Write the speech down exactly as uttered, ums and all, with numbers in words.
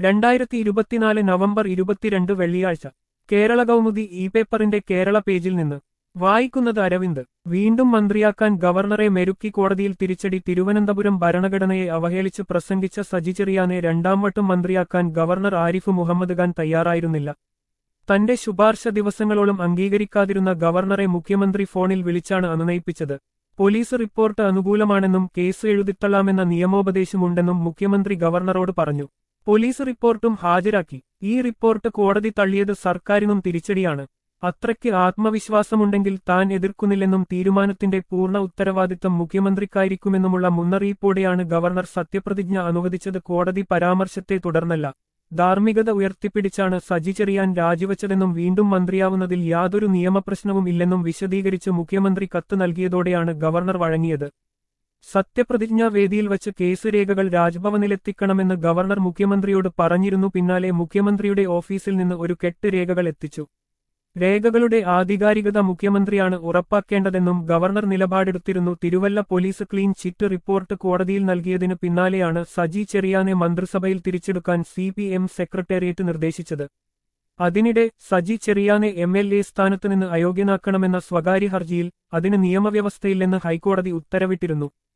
രണ്ടായിരത്തി ഇരുപത്തിനാല് നവംബർ ഇരുപത്തിരണ്ട് വെള്ളിയാഴ്ച കേരള കൗമുദി ഇ പേപ്പറിന്റെ കേരള പേജിൽ നിന്ന് വായിക്കുന്നത് അരവിന്ദ്. വീണ്ടും മന്ത്രിയാക്കാൻ ഗവർണറെ മെരുക്കി കോടതിയിൽ തിരിച്ചടി. തിരുവനന്തപുരം ഭരണഘടനയെ അവഹേളിച്ച് പ്രസംഗിച്ച സജി ചെറിയാനെ രണ്ടാം വട്ടം മന്ത്രിയാക്കാൻ ഗവർണർ ആരിഫ് മുഹമ്മദ് ഖാൻ തയ്യാറായിരുന്നില്ല. തന്റെ ശുപാർശ ദിവസങ്ങളോളം അംഗീകരിക്കാതിരുന്ന ഗവർണറെ മുഖ്യമന്ത്രി ഫോണിൽ വിളിച്ചാണ് അനുനയിപ്പിച്ചത്. പോലീസ് റിപ്പോർട്ട് അനുകൂലമാണെന്നും കേസ് എഴുതിത്തള്ളാമെന്ന നിയമോപദേശമുണ്ടെന്നും മുഖ്യമന്ത്രി ഗവർണറോട് പറഞ്ഞു. പോലീസ് റിപ്പോർട്ടും ഹാജരാക്കി. ഈ റിപ്പോർട്ട് കോടതി തള്ളിയത് സർക്കാരിനും തിരിച്ചടിയാണ്. അത്രയ്ക്ക് ആത്മവിശ്വാസമുണ്ടെങ്കിൽ താൻ എതിർക്കുന്നില്ലെന്നും തീരുമാനത്തിന്റെ പൂർണ്ണ ഉത്തരവാദിത്തം മുഖ്യമന്ത്രിക്കായിരിക്കുമെന്നുമുള്ള മുന്നറിയിപ്പോടെയാണ് ഗവർണർ സത്യപ്രതിജ്ഞ അനുവദിച്ചത്. കോടതി പരാമർശത്തെ തുടർന്നല്ല, ധാർമ്മികത ഉയർത്തിപ്പിടിച്ചാണ് സജി ചെറിയാൻ രാജിവച്ചതെന്നും വീണ്ടും മന്ത്രിയാവുന്നതിൽ യാതൊരു നിയമപ്രശ്നവും ഇല്ലെന്നും വിശദീകരിച്ച് മുഖ്യമന്ത്രി കത്ത് നൽകിയതോടെയാണ് ഗവർണർ വഴങ്ങിയത്. സത്യപ്രതിജ്ഞാ വേദിയിൽ വച്ച് കേസ് രേഖകൾ രാജ്ഭവനിലെത്തിക്കണമെന്ന് ഗവർണർ മുഖ്യമന്ത്രിയോട് പറഞ്ഞിരുന്നു. പിന്നാലെ മുഖ്യമന്ത്രിയുടെ ഓഫീസിൽ നിന്ന് ഒരു കെട്ട് രേഖകൾ എത്തിച്ചു. രേഖകളുടെ ആധികാരികത മുഖ്യമന്ത്രിയാണ് ഉറപ്പാക്കേണ്ടതെന്നും ഗവർണർ നിലപാടെടുത്തിരുന്നു. Thiruvalla police clean chit report കോടതിയിൽ നൽകിയതിനു പിന്നാലെയാണ് സജി ചെറിയാനെ മന്ത്രിസഭയിൽ തിരിച്ചെടുക്കാൻ സി പി എം സെക്രട്ടേറിയറ്റ് നിർദ്ദേശിച്ചത്. അതിനിടെ സജി ചെറിയാനെ എം എൽ എ സ്ഥാനത്തുനിന്ന് അയോഗ്യനാക്കണമെന്ന സ്വകാര്യ ഹർജിയിൽ അതിന് നിയമവ്യവസ്ഥയില്ലെന്ന് ഹൈക്കോടതി ഉത്തരവിട്ടിരുന്നു.